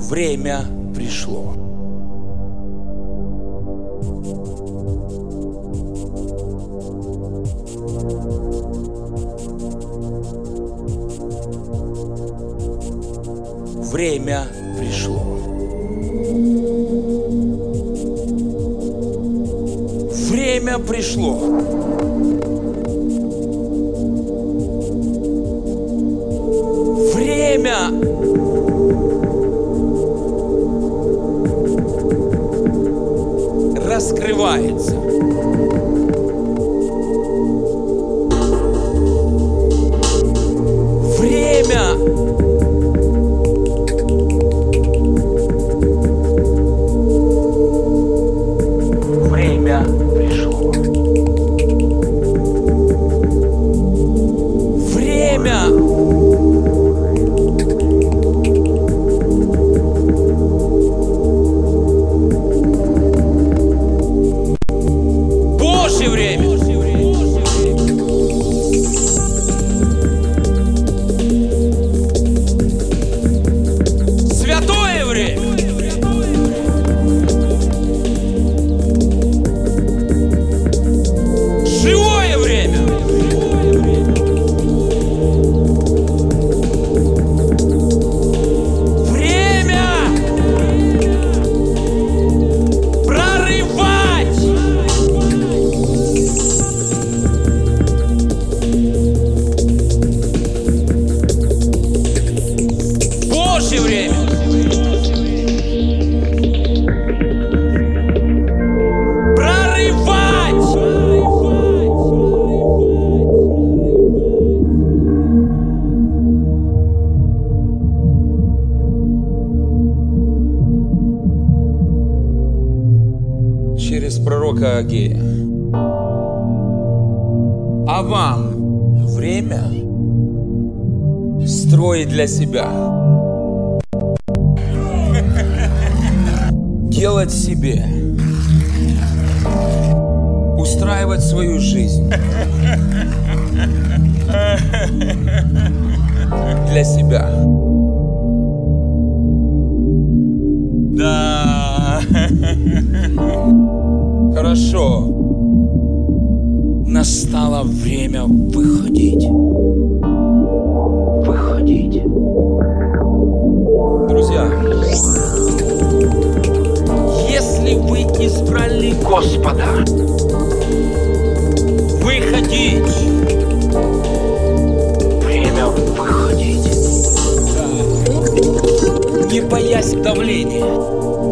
Время пришло. Время пришло. Время пришло. Время раскрывается. Время пришло. Время Божье время. Святое время. Живое время. Время прорывать. Божье время. Через пророка Агея. А вам время строить для себя, делать себе, устраивать свою жизнь для себя. Да. Хорошо. Настало время выходить. Выходить. Друзья, если вы избрали Господа, выходить. Время выходить. Не боясь давления.